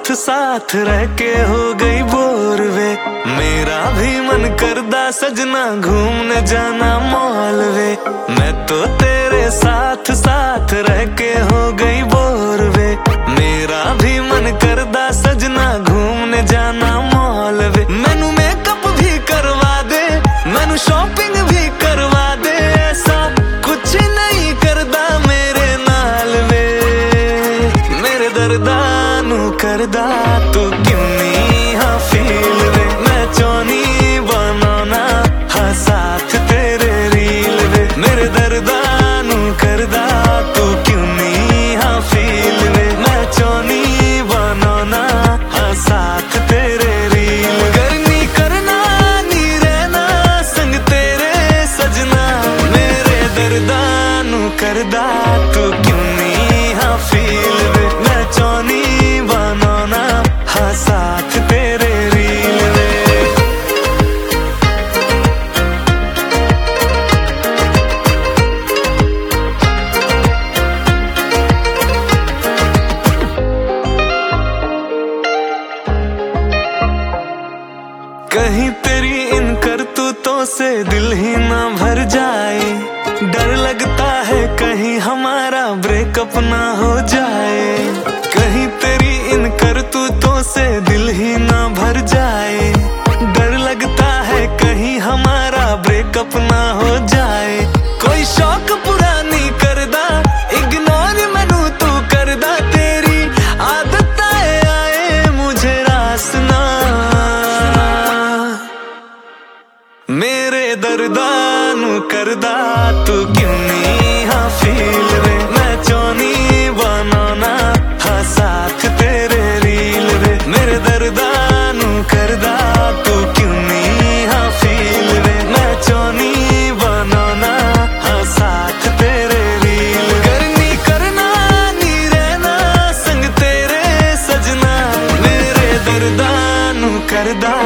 साथ साथ रह के हो गई बोर वे। मेरा भी मन करदा सजना घूमने जाना मॉल वे। मैं तो तेरे साथ साथ रह के हो गई बोर वे। मेरा भी मन करदा सजना घूमने जाना मॉल वे। मैनू मेकअप भी करवा दे, मैनू शॉपिंग भी करवा दे, ऐसा कुछ नहीं करदा मेरे नाल वे। मेरे दर्दा नू करदा तू क्यों नहीं हाँ फील वे। मैं चाहनी बनाना हाँ साथ तेरे रील वे। मेरे दर्दा नू करदा तू क्यों नहीं हाँ फील वे। मैं चाहनी बनाना हाँ साथ तेरे रील। करनी करना नी रहना संग तेरे सजना। मेरे दर्दा नू करदा तू क्यों नहीं हाँ फील वे। मैं चाहनी बनाना हाँ साथ तेरे रील वे। कहीं तेरी इन करतूतों से दिल ही ना भर जाए। डर लगता है कहीं हमारा ब्रेकअप ना हो जाए। कहीं तेरी इन करतूतों से दिल ही ना भर जाए। डर लगता है कहीं हमारा ब्रेकअप ना हो जाए। कोई शौक पूरा नहीं करदा, इग्नोर मैनू तू करदा। तेरी आदत आए मुझे रास ना। मेरे दर्दा नू करदा तू क्यों नहीं हाँ फील वे। मैं चाहनी बनाना हाँ साथ तेरे रील वे। मेरे दर्दा नू करदा तू क्यों नहीं हाँ फील वे। मैं चाहनी बनाना हाँ साथ तेरे रील। करनी करना नी रहना संग तेरे सजना। मेरे दर्दा नू करदा